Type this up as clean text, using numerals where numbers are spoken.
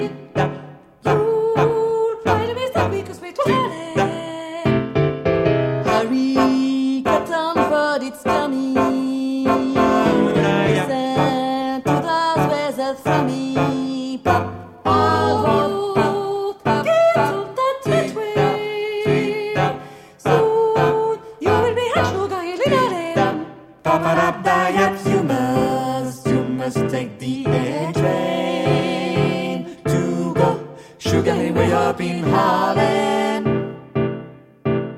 Hurry, cut on, but it's coming. Listen to those words that from me. Pop, pop, pop, get up that way. Soon you will be hatched, no guy, little. Pop, pop, diet, you must take the edge.